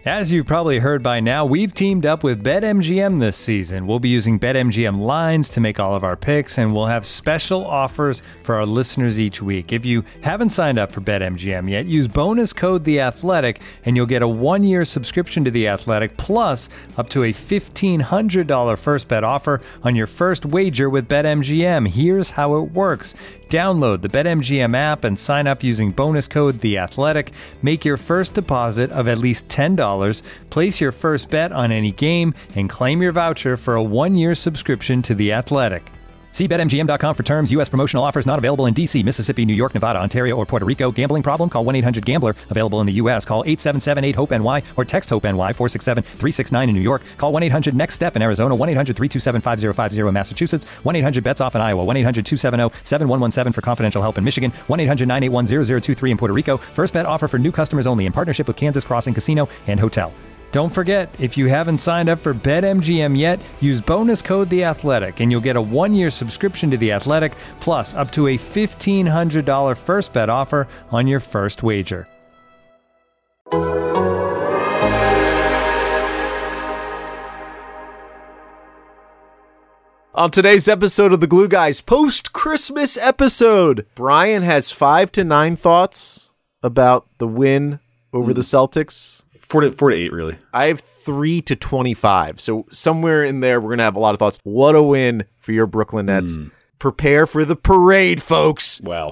As you've probably heard by now, we've teamed up with BetMGM this season. We'll be using BetMGM lines to make all of our picks, and we'll have special offers for our listeners each week. If you haven't signed up for BetMGM yet, use bonus code The Athletic, and you'll get a 1-year subscription to The Athletic, plus up to a $1,500 first bet offer on your first wager with BetMGM. Here's how it works. Download the BetMGM app and sign up using bonus code The Athletic. Make your first deposit of at least $10. Place your first bet on any game and claim your voucher for a 1-year subscription to The Athletic. See BetMGM.com for terms. U.S. promotional offers not available in D.C., Mississippi, New York, Nevada, Ontario, or Puerto Rico. Gambling problem? Call 1-800-GAMBLER. Available in the U.S. Call 877-8-HOPE-NY or text HOPE-NY 467-369 in New York. Call 1-800-NEXT-STEP in Arizona. 1-800-327-5050 in Massachusetts. 1-800-BETS-OFF in Iowa. 1-800-270-7117 for confidential help in Michigan. 1-800-981-0023 in Puerto Rico. First bet offer for new customers only in partnership with Kansas Crossing Casino and Hotel. Don't forget, if you haven't signed up for BetMGM yet, use bonus code The Athletic, and you'll get a 1-year subscription to The Athletic, plus up to a $1,500 first bet offer on your first wager. On today's episode of the Glue Guys, post-Christmas episode, Brian has 5 to 9 thoughts about the win over the Celtics. 4 to 8, really. I have 3 to 25. So somewhere in there, we're going to have a lot of thoughts. What a win for your Brooklyn Nets. Prepare for the parade, folks. Wow.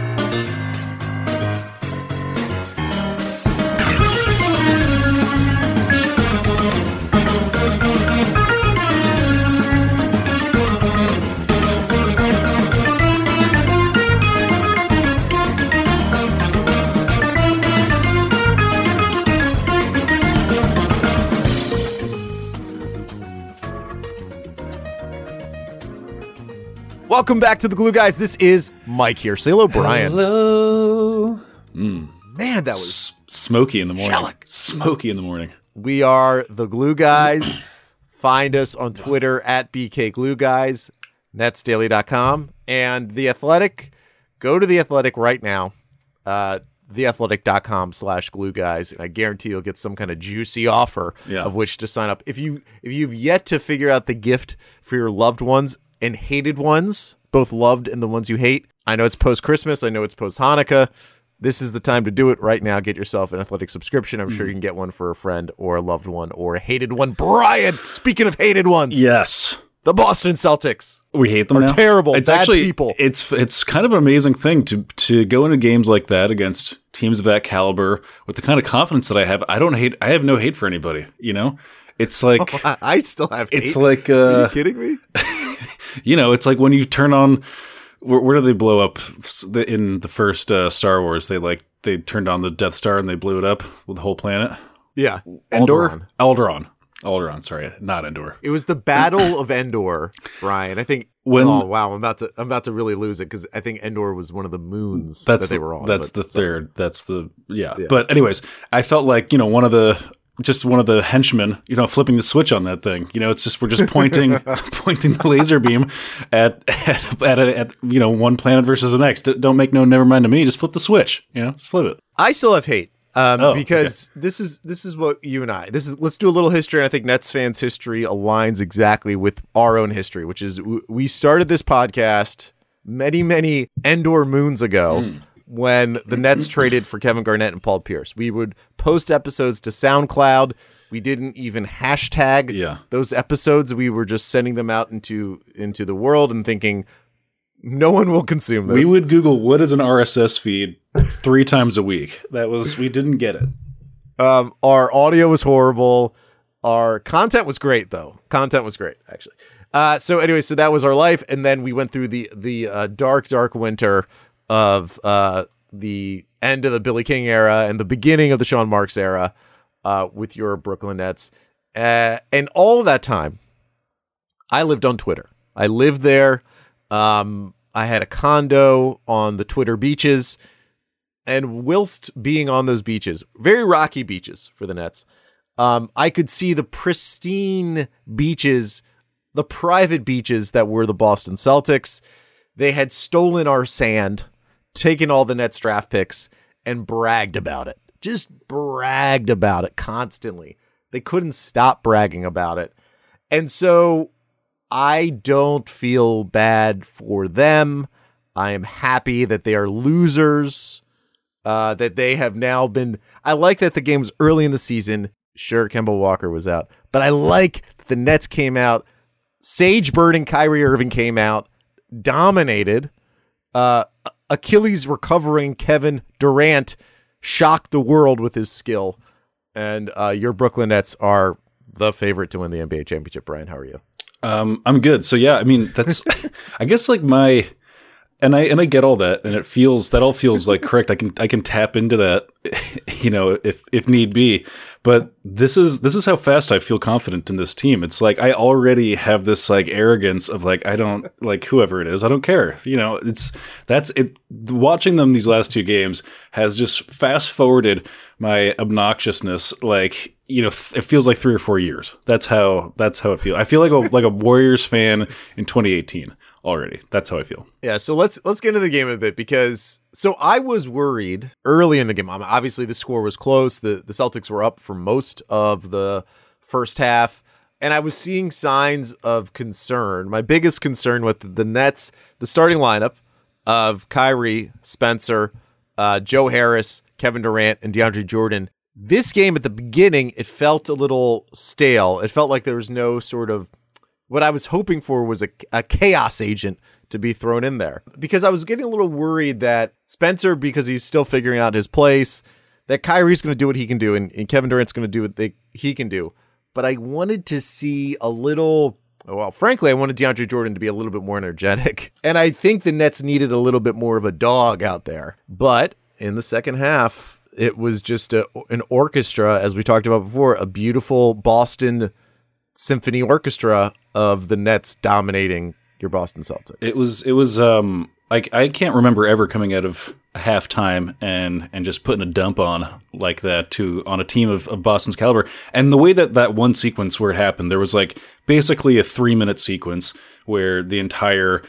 Welcome back to the Glue Guys. This is Mike here. Say hello, Brian. Hello. Man, that was smoky in the morning. Shellick. Smoky in the morning. We are the Glue Guys. Find us on Twitter at BK Glue Guys, netsdaily.com, and The Athletic. Go to The Athletic right now, theathletic.com/Glue Guys, and I guarantee you'll get some kind of juicy offer of which to sign up. If you've yet to figure out the gift for your loved ones and hated ones, both loved and the ones you hate, I know it's post-Christmas, I know it's post-Hanukkah. This is the time to do it right now. Get yourself an Athletic subscription. I'm sure you can get one for a friend or a loved one or a hated one. Brian, speaking of hated ones. Yes. The Boston Celtics. We hate them are now. Terrible. It's bad actually, people. It's kind of an amazing thing to go into games like that against teams of that caliber with the kind of confidence that I have. I have no hate for anybody, you know? It's like I still have hate. It's like are you kidding me? You know, it's like when you turn on where do they blow up in the first Star Wars? They turned on the Death Star and they blew it up with the whole planet. Yeah. Alderaan, sorry, not Endor. It was the Battle of Endor, Brian. I think oh wow, I'm about to really lose it because I think Endor was one of the moons that they were on. That's the third. That's the yeah. But anyways, I felt like, you know, one of the henchmen, you know, flipping the switch on that thing. You know, it's just we're just pointing pointing the laser beam at you know, one planet versus the next. Don't make no never mind to me. Just flip the switch. You know, just flip it. I still have hate. Because this is what you and let's do a little history. And I think Nets fans' history aligns exactly with our own history, which is we started this podcast many Endor moons ago when the Nets traded for Kevin Garnett and Paul Pierce. We would post episodes to SoundCloud. We didn't even hashtag those episodes. We were just sending them out into the world and thinking no one will consume this. We would Google what is an RSS feed 3 times a week. We didn't get it. Our audio was horrible. Our content was great, though. Content was great, actually. So that was our life, and then we went through the dark winter of the end of the Billy King era and the beginning of the Sean Marks era with your Brooklyn Nets. And all that time, I lived on Twitter. I lived there. I had a condo on the Twitter beaches, and whilst being on those beaches, very rocky beaches for the Nets, I could see the pristine beaches, the private beaches that were the Boston Celtics. They had stolen our sand, taken all the Nets draft picks, and bragged about it just bragged about it constantly. They couldn't stop bragging about it. And so I don't feel bad for them. I am happy that they are losers, that they have now been. I like that the game was early in the season. Sure, Kemba Walker was out, but I like that the Nets came out. Sage Bird and Kyrie Irving came out, dominated. Achilles recovering Kevin Durant shocked the world with his skill. And your Brooklyn Nets are the favorite to win the NBA championship. Brian, how are you? I'm good. So yeah, I mean, that's I guess like my and I get all that, and that all feels like correct. I can tap into that, if need be. But this is how fast I feel confident in this team. It's like I already have this like arrogance of like I don't like whoever it is. I don't care. That's it. Watching them these last two games has just fast forwarded my obnoxiousness. Like it feels like 3 or 4 years. That's how it feels. I feel like a Warriors fan in 2018 already. That's how I feel. Yeah. So let's get into the game a bit because I was worried early in the game. Obviously, the score was close. The Celtics were up for most of the first half, and I was seeing signs of concern. My biggest concern with the Nets, the starting lineup of Kyrie, Spencer, Joe Harris, Kevin Durant, and DeAndre Jordan. This game at the beginning, it felt a little stale. It felt like there was no sort of what I was hoping for was a chaos agent to be thrown in there, because I was getting a little worried that Spencer, because he's still figuring out his place, that Kyrie's going to do what he can do, and Kevin Durant's going to do what he can do. But I wanted to see frankly, I wanted DeAndre Jordan to be a little bit more energetic. And I think the Nets needed a little bit more of a dog out there. But in the second half, it was just an orchestra, as we talked about before, a beautiful Boston symphony orchestra of the Nets dominating your Boston Celtics. It was I can't remember ever coming out of a halftime and just putting a dump on like that on a team of Boston's caliber. And the way that one sequence where it happened, there was like basically a 3-minute sequence where the entire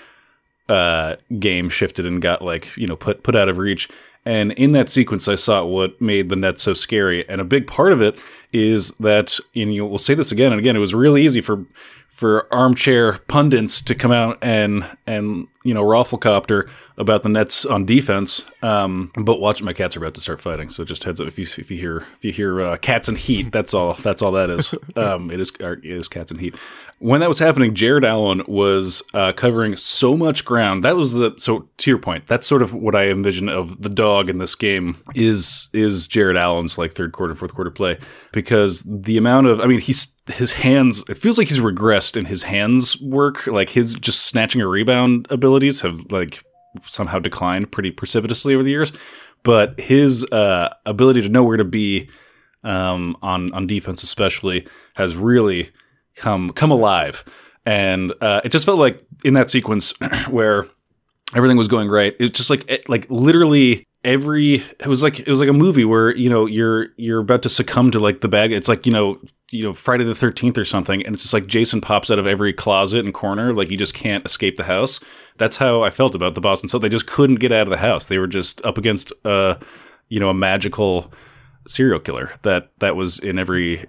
game shifted and got put out of reach. And in that sequence, I saw what made the Nets so scary. And a big part of it is that, we'll say this again and again, it was really easy for armchair pundits to come out and rafflecopter about the Nets on defense. But watch, my cats are about to start fighting, so just heads up if you hear cats and heat. That's all that is. It is cats and heat. When that was happening, Jared Allen was covering so much ground. So to your point, that's sort of what I envision of the dog in this game is Jared Allen's like third quarter, fourth quarter play, because the amount of, his hands, it feels like he's regressed in his hands work. Like his just snatching a rebound abilities have like somehow declined pretty precipitously over the years. But his ability to know where to be on defense especially has really come alive. And it just felt like in that sequence where everything was going right, it's just like literally it was like a movie where you're about to succumb to like the bag. It's like Friday the 13th or something, and it's just like Jason pops out of every closet and corner, like you just can't escape the house. That's how I felt about the Boston Celtics. They just couldn't get out of the house. They were just up against a magical serial killer that was in every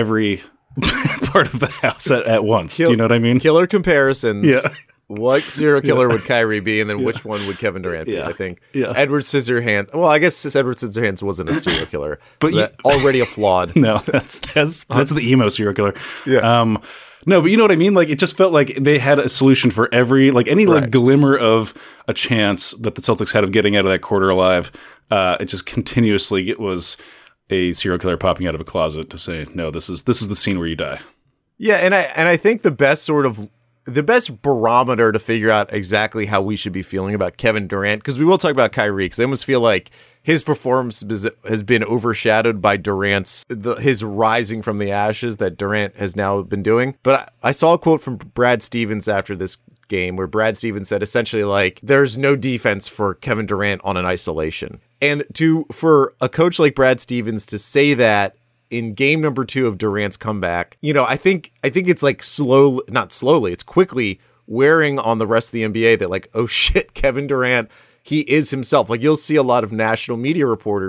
part of the house at once. You know what I mean? Killer comparisons. Yeah. What serial killer would Kyrie be, and then which one would Kevin Durant be? I think Edward Scissorhands. Well, I guess Edward Scissorhands wasn't a serial killer, but so already a flawed. No, that's the emo serial killer. Yeah. No, but you know what I mean? Like, it just felt like they had a solution for every, like, any like glimmer of a chance that the Celtics had of getting out of that quarter alive. It just continuously, it was a serial killer popping out of a closet to say, no, this is the scene where you die. Yeah, and I think the best barometer to figure out exactly how we should be feeling about Kevin Durant, because we will talk about Kyrie, because I almost feel like his performance has been overshadowed by his rising from the ashes that Durant has now been doing. But I saw a quote from Brad Stevens after this game where Brad Stevens said essentially like, there's no defense for Kevin Durant on an isolation. And for a coach like Brad Stevens to say that in game number 2 of Durant's comeback, I think it's like not slowly, it's quickly wearing on the rest of the NBA that like, oh shit, Kevin Durant, he is himself. Like you'll see a lot of national media reporters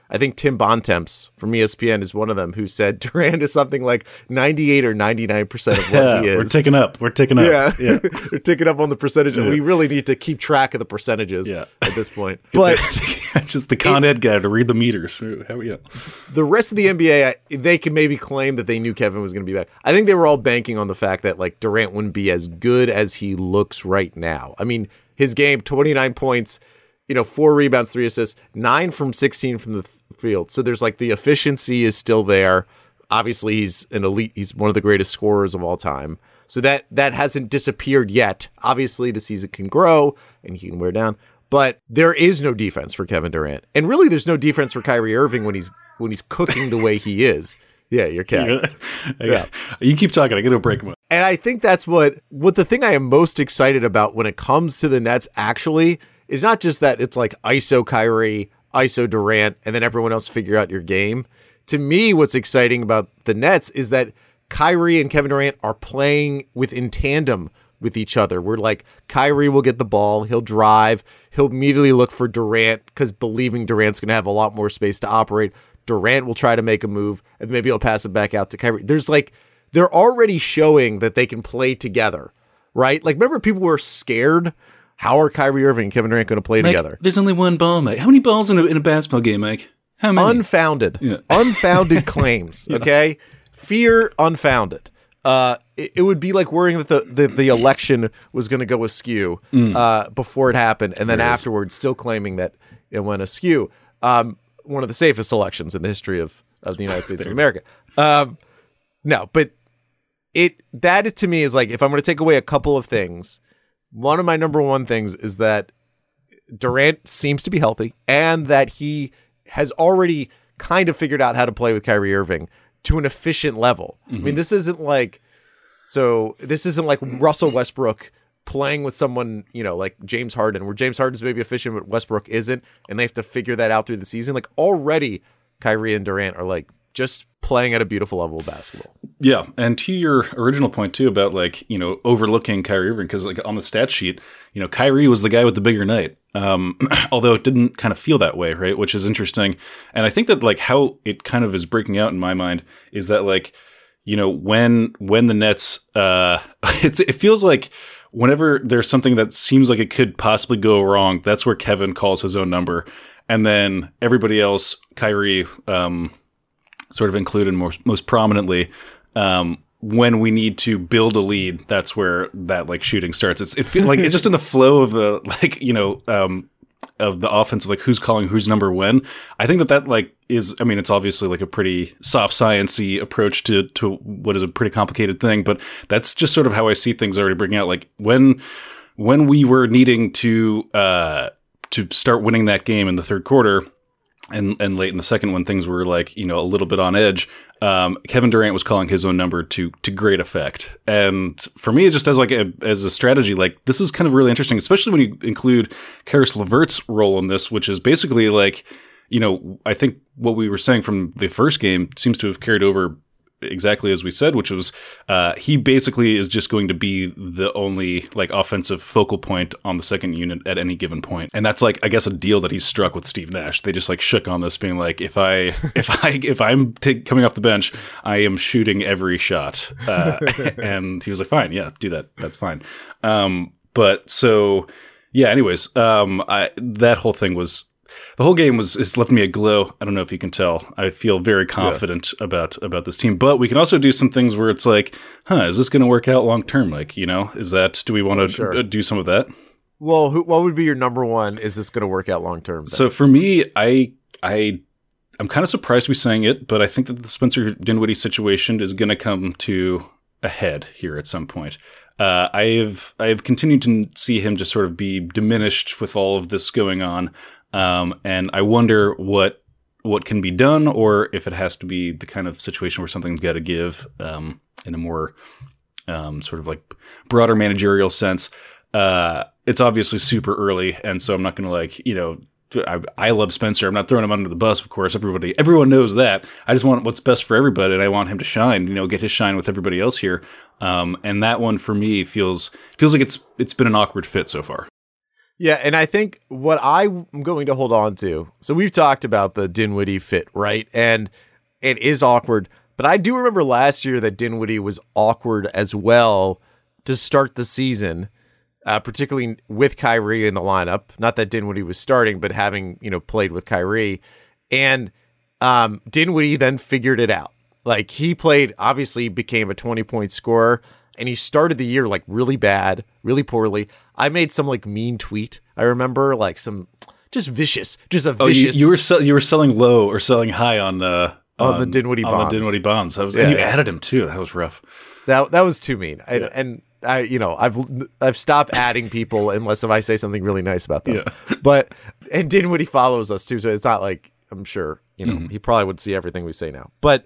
I think Tim Bontemps from ESPN is one of them who said Durant is something like 98 or 99% of what he is. We're ticking up. Yeah. We're ticking up on the percentage. We really need to keep track of the percentages at this point. But just the Con Ed guy to read the meters. The rest of the NBA, they can maybe claim that they knew Kevin was going to be back. I think they were all banking on the fact that like Durant wouldn't be as good as he looks right now. I mean, his game, 29 points, 4 rebounds, 3 assists, 9 from 16 from the field. So there's like the efficiency is still there. Obviously, he's an elite. He's one of the greatest scorers of all time. So that hasn't disappeared yet. Obviously, the season can grow and he can wear down. But there is no defense for Kevin Durant. And really, there's no defense for Kyrie Irving when he's cooking the way he is. Yeah, your cat. Yeah. You keep talking. I get a break. And I think that's what the thing I am most excited about when it comes to the Nets actually is not just that it's like ISO Kyrie, ISO Durant, and then everyone else figure out your game. To me, what's exciting about the Nets is that Kyrie and Kevin Durant are playing in tandem with each other. We're like, Kyrie will get the ball, he'll drive, he'll immediately look for Durant because believing Durant's going to have a lot more space to operate. Durant will try to make a move, and maybe he'll pass it back out to Kyrie. They're already showing that they can play together, right? Like, remember people were scared? How are Kyrie Irving and Kevin Durant going to play together? There's only one ball, Mike. How many balls in a basketball game, Mike? How many? Unfounded. Yeah. Unfounded claims, okay? Fear unfounded. It would be like worrying that the election was going to go askew before it happened, and then afterwards still claiming that it went askew. One of the safest elections in the history of the United States of America. No, but that to me is like, if I'm going to take away a couple of things, one of my number one things is that Durant seems to be healthy and that he has already kind of figured out how to play with Kyrie Irving to an efficient level. Mm-hmm. I mean, this isn't like Russell Westbrook playing with someone, like James Harden, where James Harden's maybe efficient, but Westbrook isn't, and they have to figure that out through the season. Like, already Kyrie and Durant are like just playing at a beautiful level of basketball. Yeah, and to your original point too about like, overlooking Kyrie Irving, because like on the stat sheet, Kyrie was the guy with the bigger night. Although it didn't kind of feel that way, right? Which is interesting. And I think that like how it kind of is breaking out in my mind is that like, when the Nets, it feels like whenever there's something that seems like it could possibly go wrong, that's where Kevin calls his own number. And then everybody else, Kyrie, sort of included most prominently, when we need to build a lead, that's where that like shooting starts. It feels like it's just in the flow of the of the offense of like who's calling whose number when. I think that like is, I mean, it's obviously like a pretty soft science-y approach to what is a pretty complicated thing, but that's just sort of how I see things already breaking out. Like when we were needing to start winning that game in the third quarter, and late in the second when things were like, a little bit on edge, Kevin Durant was calling his own number to great effect. And for me, it's just as a strategy, like this is kind of really interesting, especially when you include Karis LeVert's role in this, which is basically like, I think what we were saying from the first game seems to have carried over exactly as we said, which was he basically is just going to be the only like offensive focal point on the second unit at any given point. And that's like, I guess, a deal that he's struck with Steve Nash. They just like shook on this, being like, if I'm coming off the bench, I am shooting every shot. And he was like, fine, yeah, do that. That's fine. But so yeah, anyways, that whole thing was, the whole game has left me aglow. I don't know if you can tell. I feel very confident about this team. But we can also do some things where it's like, is this going to work out long term? Like, do we want to do some of that? Well, what would be your number one? Is this going to work out long term? So for me, I'm kind of surprised to be saying it, but I think that the Spencer Dinwiddie situation is going to come to a head here at some point. I've continued to see him just sort of be diminished with all of this going on. And I wonder what can be done, or if it has to be the kind of situation where something's got to give, in a more, sort of like broader managerial sense. It's obviously super early. And so I'm not going to I love Spencer. I'm not throwing him under the bus. Of course, everyone knows that. I just want what's best for everybody. And I want him to shine, get his shine with everybody else here. And that one for me feels like it's been an awkward fit so far. Yeah, and I think what I'm going to hold on to, so we've talked about the Dinwiddie fit, right? And it is awkward, but I do remember last year that Dinwiddie was awkward as well to start the season, particularly with Kyrie in the lineup. Not that Dinwiddie was starting, but having, played with Kyrie. And Dinwiddie then figured it out. Like, he played, obviously became a 20-point scorer, and he started the year like really bad, really poorly. I made some like mean tweet. I remember like some just vicious. You were selling low or selling high on the Dinwiddie bonds. On the Dinwiddie bonds. And you added him too. That was rough. That was too mean. And I've stopped adding people unless if I say something really nice about them. Yeah. And Dinwiddie follows us too, so it's not like, I'm sure he probably would see everything we say now. But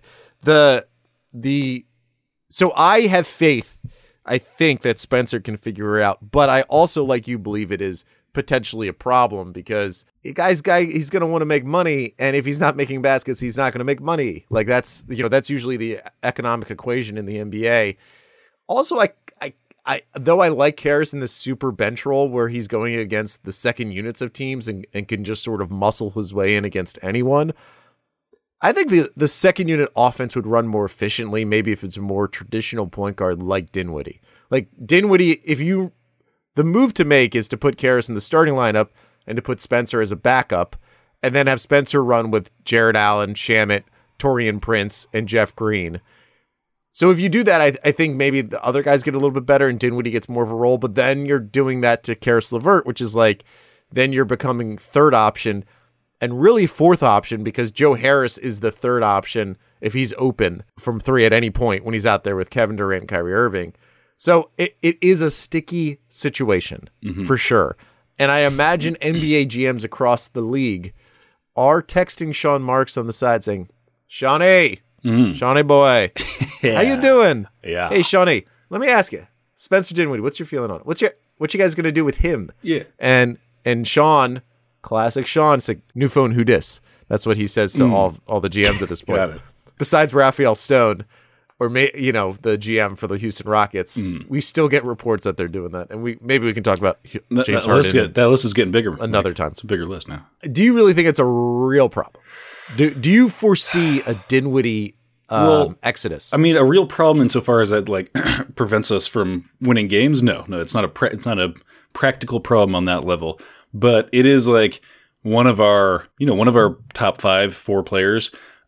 so I have faith. I think that Spencer can figure it out, but I also, like you, believe it is potentially a problem because he's going to want to make money, and if he's not making baskets, he's not going to make money. Like that's usually the economic equation in the NBA. Also, I though I like Harris in this super bench role where he's going against the second units of teams and can just sort of muscle his way in against anyone. I think the second unit offense would run more efficiently, maybe if it's a more traditional point guard like Dinwiddie. Like Dinwiddie, the move to make is to put Karras in the starting lineup and to put Spencer as a backup, and then have Spencer run with Jared Allen, Shamet, Taurean Prince, and Jeff Green. So if you do that, I think maybe the other guys get a little bit better and Dinwiddie gets more of a role, but then you're doing that to Caris LeVert, which is like, then you're becoming third option and really fourth option because Joe Harris is the third option if he's open from three at any point when he's out there with Kevin Durant and Kyrie Irving. So it is a sticky situation for sure. And I imagine NBA GMs across the league are texting Sean Marks on the side saying, Shawnee boy, how you doing? Yeah. Hey, Shawnee, let me ask you, Spencer Dinwiddie, what's your feeling on it? What you guys going to do with him? Yeah. And Sean, classic Sean, it's like new phone, who dis? That's what he says to all the GMs at this point. Got it. Besides Raphael Stone, or the GM for the Houston Rockets, we still get reports that they're doing that, and maybe we can talk about James Harden. That list is getting bigger another time. It's a bigger list now. Do you really think it's a real problem? Do you foresee a Dinwiddie exodus? I mean, a real problem insofar as that like prevents us from winning games. No, it's not a practical problem on that level. But it is like one of our top 4 players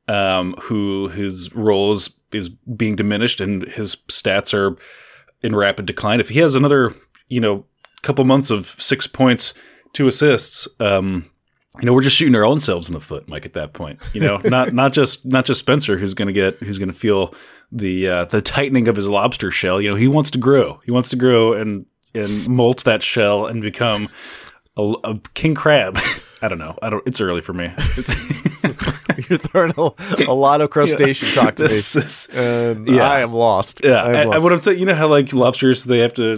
whose role is being diminished and his stats are in rapid decline. If he has another, couple months of 6 points, 2 assists, we're just shooting our own selves in the foot, Mike, at that point. Not just Spencer who's going to feel the tightening of his lobster shell. He wants to grow. He wants to grow and molt that shell and become a king crab. I don't know. It's early for me. You're throwing a lot of crustacean talk to me. I am lost. Yeah. What I'm saying, how like lobsters, they have to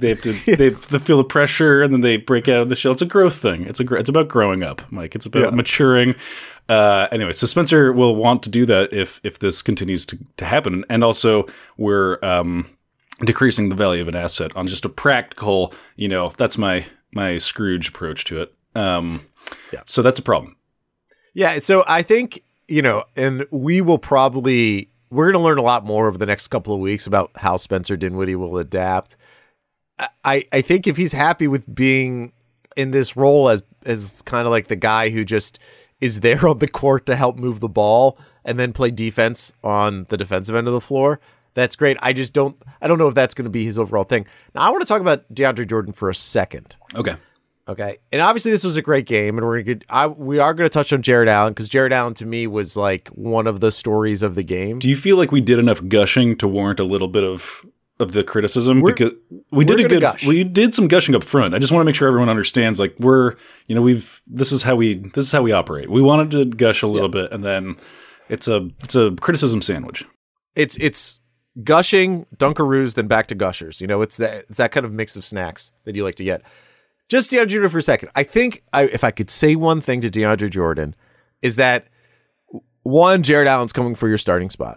feel the pressure and then they break out of the shell. It's a growth thing. It's about growing up, Mike. It's about maturing. Anyway, so Spencer will want to do that if this continues to happen. And also we're decreasing the value of an asset on just a practical, that's my Scrooge approach to it. So that's a problem. Yeah. So I think, and we're going to learn a lot more over the next couple of weeks about how Spencer Dinwiddie will adapt. I think if he's happy with being in this role as kind of like the guy who just is there on the court to help move the ball and then play defense on the defensive end of the floor, that's great. I don't know if that's going to be his overall thing. Now I want to talk about DeAndre Jordan for a second. Okay. And obviously this was a great game, and we are going to touch on Jared Allen because Jared Allen to me was like one of the stories of the game. Do you feel like we did enough gushing to warrant a little bit of the criticism? Because we did some gushing up front. I just want to make sure everyone understands like this is how we operate. We wanted to gush a little bit, and then it's a criticism sandwich. It's gushing, Dunkaroos, then back to gushers. It's that kind of mix of snacks that you like to get. Just DeAndre Jordan for a second. I think if I could say one thing to DeAndre Jordan is that, one, Jared Allen's coming for your starting spot.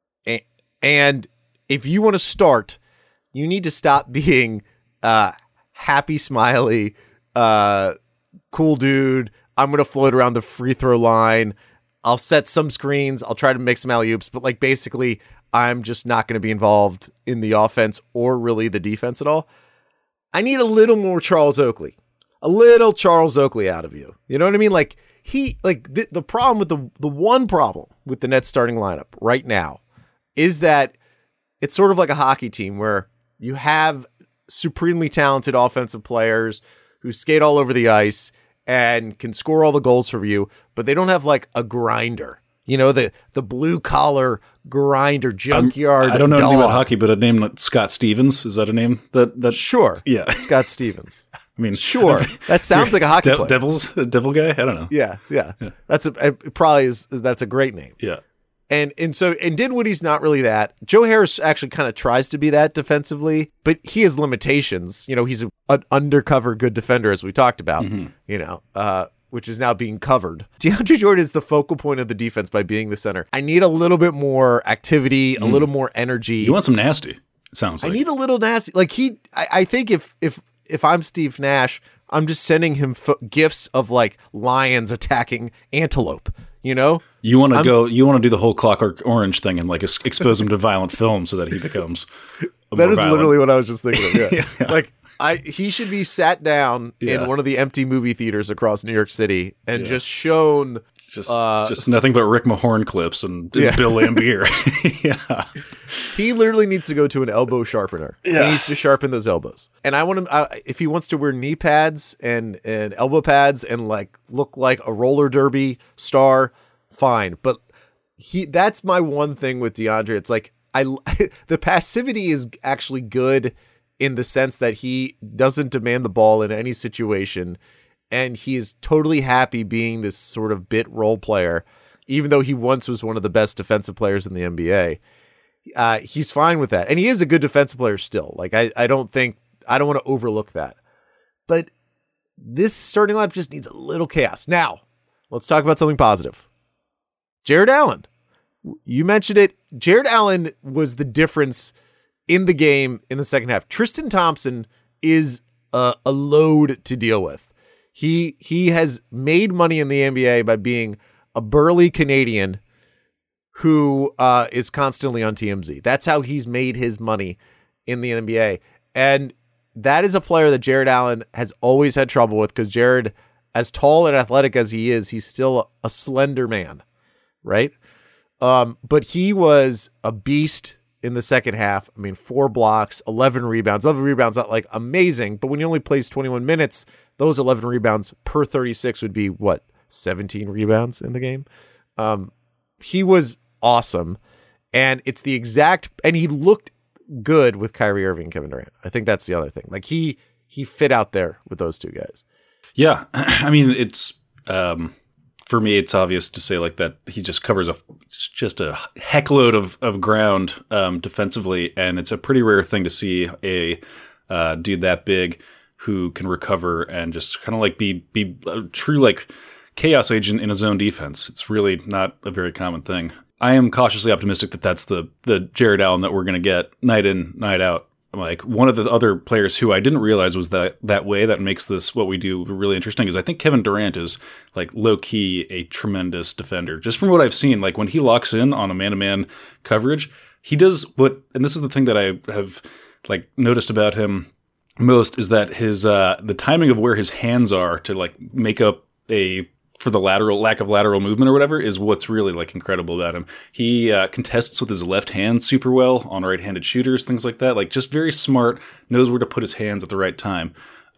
And if you want to start, you need to stop being happy, smiley, cool dude. I'm going to float around the free throw line. I'll set some screens. I'll try to make some alley-oops, but like basically I'm just not going to be involved in the offense or really the defense at all. I need a little more Charles Oakley. A little Charles Oakley out of you. You know what I mean? Like the problem with the one problem with the Nets starting lineup right now is that it's sort of like a hockey team where you have supremely talented offensive players who skate all over the ice and can score all the goals for you, but they don't have like a grinder. You know, the blue collar grinder junkyard. I don't know anything about hockey, but a name like Scott Stevens, is that a name that sure. Yeah. Scott Stevens. I mean, sure. That sounds like a hockey player. Devil guy? I don't know. Yeah. That's a great name. Yeah. And Dinwiddie's not really that. Joe Harris actually kind of tries to be that defensively, but he has limitations. You know, he's an undercover good defender, as we talked about, you know, which is now being covered. DeAndre Jordan is the focal point of the defense by being the center. I need a little bit more activity, a little more energy. You want some nasty, it sounds like. I need a little nasty. Like I think if I'm Steve Nash, I'm just sending him gifts of like lions attacking antelope. You know, you want to do the whole Clockwork Orange thing and like expose him to violent film so that he becomes. That is literally what I was just thinking of. Yeah. Like he should be sat down in one of the empty movie theaters across New York City and just shown just nothing but Rick Mahorn clips and Bill Laimbeer. Yeah, he literally needs to go to an elbow sharpener. Yeah. He needs to sharpen those elbows. And I want him if he wants to wear knee pads and elbow pads and like look like a roller derby star, fine. But that's my one thing with DeAndre. It's like the passivity is actually good in the sense that he doesn't demand the ball in any situation. And he is totally happy being this sort of bit role player, even though he once was one of the best defensive players in the NBA. He's fine with that. And he is a good defensive player still. Like, I don't want to overlook that. But this starting lineup just needs a little chaos. Now, let's talk about something positive. Jared Allen. You mentioned it. Jared Allen was the difference in the game in the second half. Tristan Thompson is a load to deal with. He has made money in the NBA by being a burly Canadian who is constantly on TMZ. That's how he's made his money in the NBA. And that is a player that Jared Allen has always had trouble with because Jared, as tall and athletic as he is, he's still a slender man, right? But he was a beast in the second half. I mean, 4 blocks, 11 rebounds. 11 rebounds, not like amazing, but when he only plays 21 minutes, those 11 rebounds per 36 would be, 17 rebounds in the game? He was awesome, and it's the exact... And he looked good with Kyrie Irving and Kevin Durant. I think that's the other thing. Like, he fit out there with those two guys. Yeah. I mean, it's... for me, it's obvious to say like that he just covers just a heckload of ground defensively, and it's a pretty rare thing to see a dude that big who can recover and just kind of like be a true like chaos agent in his own defense. It's really not a very common thing. I am cautiously optimistic that that's the Jared Allen that we're going to get night in, night out. Like one of the other players who I didn't realize was that way that makes this what we do really interesting is I think Kevin Durant is like low key a tremendous defender. Just from what I've seen, like when he locks in on a man-to-man coverage, he does what, and this is the thing that I have like noticed about him most is that his the timing of where his hands are to like make up for the lack of lateral movement or whatever is what's really like incredible about him. He contests with his left hand super well on right-handed shooters, things like that. Like just very smart, knows where to put his hands at the right time.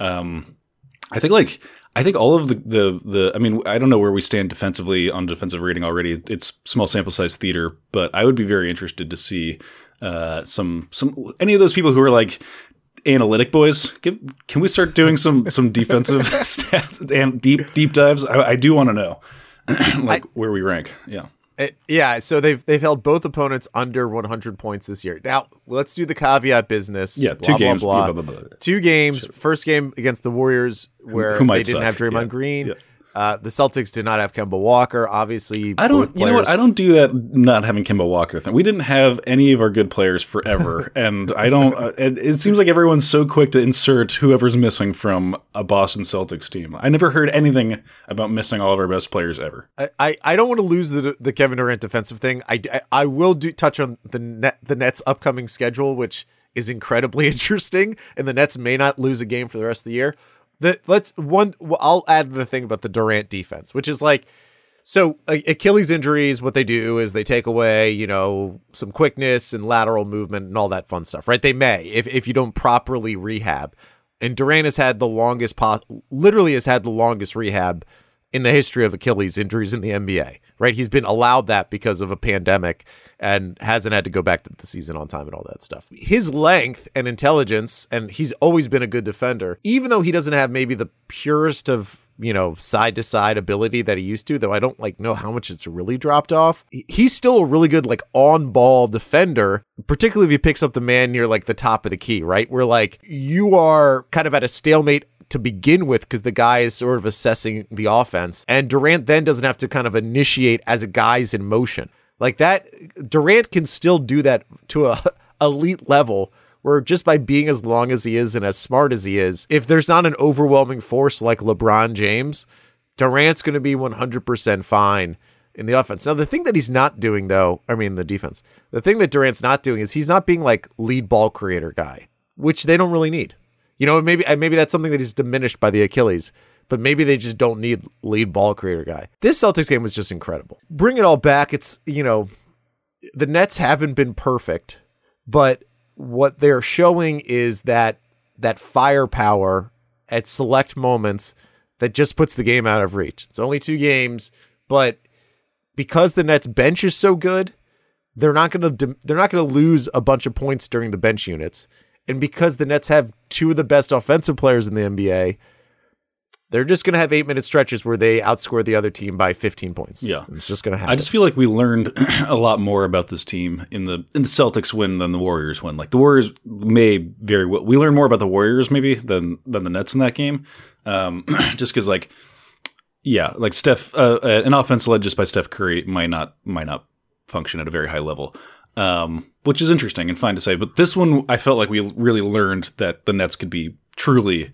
I think all of the I mean, I don't know where we stand defensively on defensive rating already. It's small sample size theater, but I would be very interested to see some any of those people who are like analytic boys. Can we start doing some defensive stats and deep dives? I do want to know like where we rank. Yeah. So they've held both opponents under 100 points this year. Now let's do the caveat business. Yeah, blah, 2 games. Blah, blah. 2 games. First game against the Warriors where they didn't have Draymond Green. The Celtics did not have Kemba Walker. Obviously, I don't. You know what? I don't do that. Not having Kemba Walker thing. We didn't have any of our good players forever, and I don't. It seems like everyone's so quick to insert whoever's missing from a Boston Celtics team. I never heard anything about missing all of our best players ever. I don't want to lose the Kevin Durant defensive thing. I will touch on the Nets' upcoming schedule, which is incredibly interesting, and the Nets may not lose a game for the rest of the year. I'll add the thing about the Durant defense, which is like, so Achilles injuries, what they do is they take away, some quickness and lateral movement and all that fun stuff, right? They may, if you don't properly rehab. And Durant has had the longest, literally has had the longest rehab in the history of Achilles injuries in the NBA, right? He's been allowed that because of a pandemic and hasn't had to go back to the season on time and all that stuff. His length and intelligence, and he's always been a good defender, even though he doesn't have maybe the purest of, side to side ability that he used to, though I don't know how much it's really dropped off. He's still a really good on ball defender, particularly if he picks up the man near the top of the key, right? Where you are kind of at a stalemate to begin with because the guy is sort of assessing the offense, and Durant then doesn't have to kind of initiate as a guy's in motion like that. Durant can still do that to a elite level where just by being as long as he is and as smart as he is, if there's not an overwhelming force like LeBron James, Durant's going to be 100% fine in the offense. Now, the thing that he's not doing the defense, the thing that Durant's not doing is he's not being lead ball creator guy, which they don't really need. Maybe that's something that is diminished by the Achilles, but maybe they just don't need lead ball creator guy. This Celtics game was just incredible. Bring it all back. It's, the Nets haven't been perfect, but what they're showing is that firepower at select moments that just puts the game out of reach. It's only 2 games, but because the Nets bench is so good, they're not going to lose a bunch of points during the bench units. And because the Nets have 2 of the best offensive players in the NBA, they're just going to have 8-minute stretches where they outscore the other team by 15 points. Yeah. It's just going to happen. I just feel like we learned a lot more about this team in the Celtics win than the Warriors win. The Warriors may very well, we learned more about the Warriors maybe than the Nets in that game. Just because Steph, an offense led just by Steph Curry might not function at a very high level. Which is interesting and fine to say. But this one, I felt like we really learned that the Nets could be truly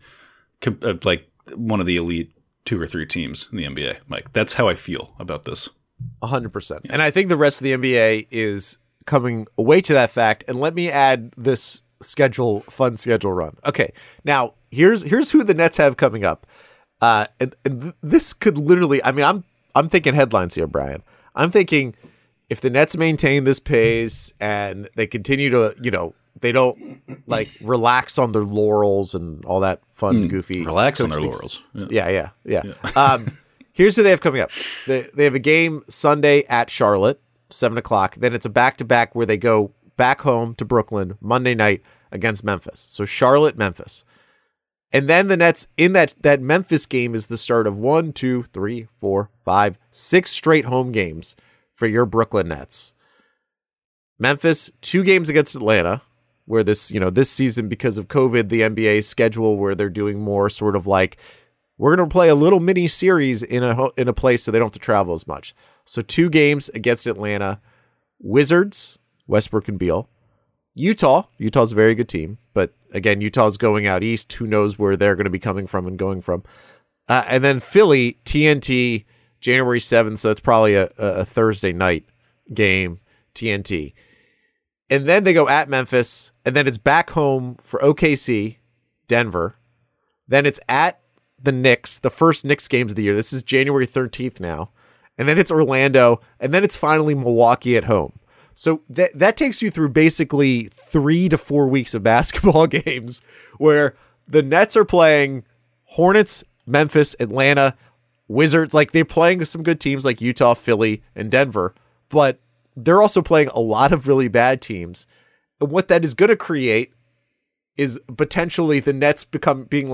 one of the elite 2 or 3 teams in the NBA. Mike, that's how I feel about this. 100%. Yeah. And I think the rest of the NBA is coming away to that fact. And let me add this fun schedule run. Okay, now here's who the Nets have coming up. And this could literally, I'm thinking headlines here, Brian. I'm thinking if the Nets maintain this pace and they continue to, they don't relax on their laurels and all that fun, goofy. Relax on their laurels. Yeah. Here's who they have coming up. They have a game Sunday at Charlotte, 7:00. Then it's a back-to-back where they go back home to Brooklyn Monday night against Memphis. So Charlotte, Memphis. And then the Nets in that Memphis game is the start of 1, 2, 3, 4, 5, 6 straight home games for your Brooklyn Nets. Memphis, 2 games against Atlanta, where this season, because of COVID, the NBA schedule where they're doing more sort of we're going to play a little mini series in a place so they don't have to travel as much. So 2 games against Atlanta, Wizards, Westbrook and Beal, Utah's a very good team, but again, Utah's going out east. Who knows where they're going to be coming from and going from. And then Philly, TNT, January 7th, so it's probably a Thursday night game, TNT. And then they go at Memphis, and then it's back home for OKC, Denver. Then it's at the Knicks, the first Knicks games of the year. This is January 13th now. And then it's Orlando, and then it's finally Milwaukee at home. So that takes you through basically 3 to 4 weeks of basketball games where the Nets are playing Hornets, Memphis, Atlanta, Wizards. They're playing some good teams like Utah, Philly, and Denver, but they're also playing a lot of really bad teams. And what that is going to create is potentially the Nets being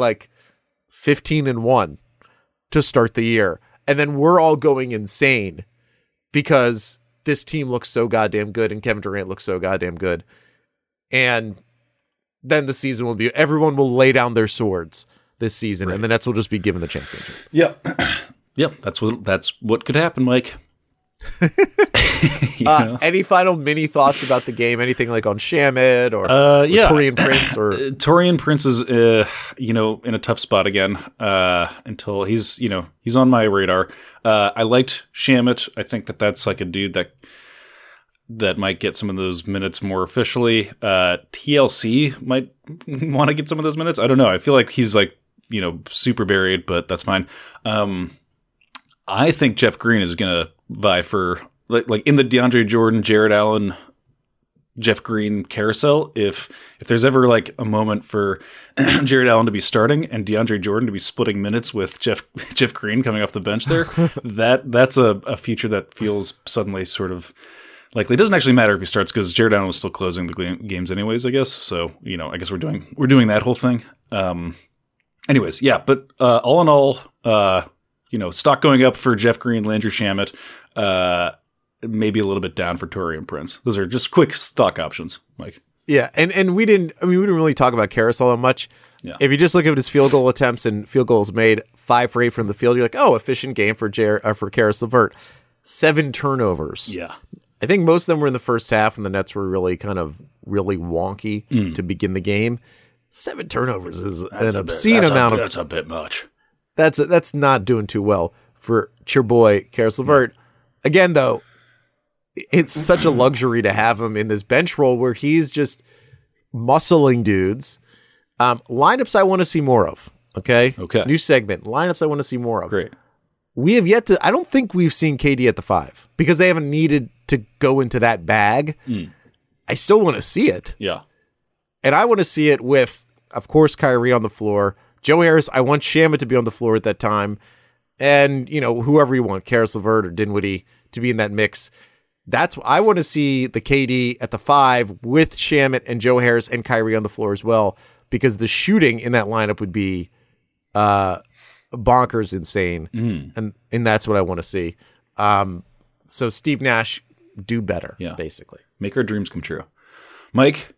15-1 to start the year. And then we're all going insane because this team looks so goddamn good and Kevin Durant looks so goddamn good. And then the season will be, everyone will lay down their swords this season, right, and the Nets will just be given the championship. Yeah. Yep, that's what could happen, Mike. Any final mini thoughts about the game? Anything like on Shamit or Torian Prince? Or Torian Prince is in a tough spot again until he's on my radar. I liked Shamit. I think that's like a dude that might get some of those minutes more officially. TLC might want to get some of those minutes. I don't know. I feel like he's like super buried, but that's fine. I think Jeff Green is gonna vie for like in the DeAndre Jordan, Jared Allen, Jeff Green carousel. If there's ever like a moment for Jared Allen to be starting and DeAndre Jordan to be splitting minutes with Jeff Green coming off the bench there, that's a future that feels suddenly sort of likely. It doesn't actually matter if he starts because Jared Allen was still closing the games anyways, I guess. So I guess we're doing that whole thing. Anyways, yeah, but all in all, stock going up for Jeff Green, Landry Shamit, maybe a little bit down for Torian Prince. Those are just quick stock options, Mike. Yeah, and we didn't really talk about Carousel that much. Yeah. If you just look at his field goal attempts and field goals made, 5 for 8 from the field, you're like, oh, efficient game for Caris LeVert. 7 turnovers. Yeah. I think most of them were in the first half, and the Nets were really really wonky to begin the game. 7 turnovers is an obscene amount. That's a bit much. That's not doing too well for your boy Caris LeVert. Again, though, it's such a luxury to have him in this bench role where he's just muscling dudes. Lineups I want to see more of. Okay. New segment. Lineups I want to see more of. Great. We have yet to. I don't think we've seen KD at the 5 because they haven't needed to go into that bag. I still want to see it. Yeah. And I want to see it with, of course, Kyrie on the floor. Joe Harris, I want Shamit to be on the floor at that time. And, whoever you want, Caris LeVert or Dinwiddie to be in that mix. I want to see the KD at the 5 with Shamit and Joe Harris and Kyrie on the floor as well, because the shooting in that lineup would be bonkers insane. And that's what I want to see. So Steve Nash, do better, basically. Make our dreams come true. Mike?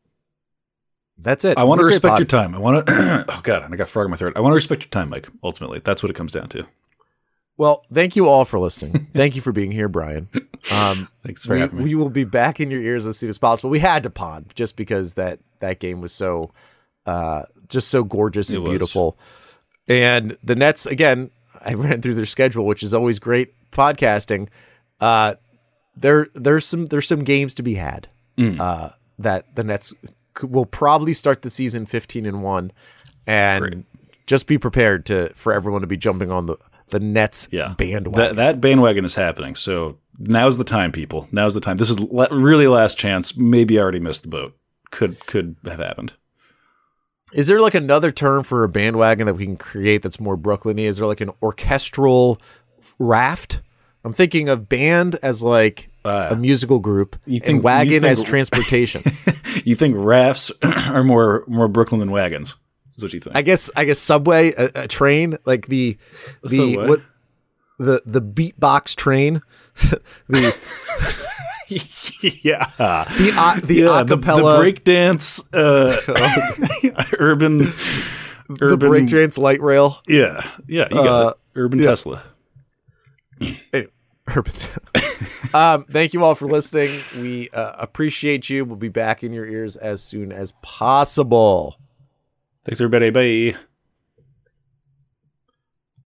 That's it. I want to respect your time. I want to. Oh God, I got frog in my throat. I want to respect your time, Mike. Ultimately, that's what it comes down to. Well, thank you all for listening. Thank you for being here, Brian. Thanks for having me. We will be back in your ears as soon as possible. We had to pod just because that game was so just so gorgeous and beautiful. And the Nets, again, I ran through their schedule, which is always great podcasting. There's some games to be had that the Nets will probably start the season 15-1, and just be prepared for everyone to be jumping on the Nets bandwagon. That bandwagon is happening. So now's the time, people. Now's the time. This is really last chance. Maybe I already missed the boat. Could have happened. Is there like another term for a bandwagon that we can create that's more Brooklyn-y? Is there like an orchestral raft? I'm thinking of band as like a musical group and wagon as transportation. You think rafts are more Brooklyn than wagons? Is what you think? I guess subway, a train, like the beatbox train, the the acapella, the breakdance, urban, the breakdance light rail. Yeah, you got it. Urban Tesla. Anyway, thank you all for listening. We appreciate you. We'll be back in your ears as soon as possible. Thanks, everybody. Bye.